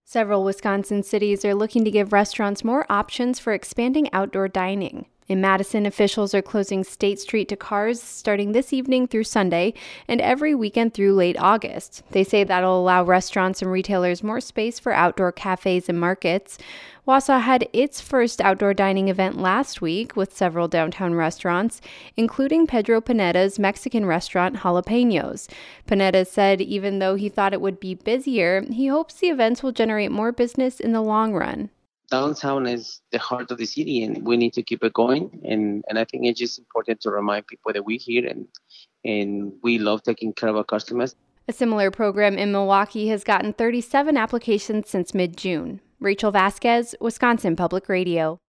Several Wisconsin cities are looking to give restaurants more options for expanding outdoor dining. In Madison, officials are closing State Street to cars starting this evening through Sunday and every weekend through late August. They say that'll allow restaurants and retailers more space for outdoor cafes and markets. Wausau had its first outdoor dining event last week with several downtown restaurants, including Pedro Pineda's Mexican restaurant Jalapenos. Pineda said even though he thought it would be busier, he hopes the events will generate more business in the long run. Downtown is the heart of the city, and we need to keep it going. And I think it's just important to remind people that we're here and we love taking care of our customers. A similar program in Milwaukee has gotten 37 applications since mid-June. Rachel Vasquez, Wisconsin Public Radio.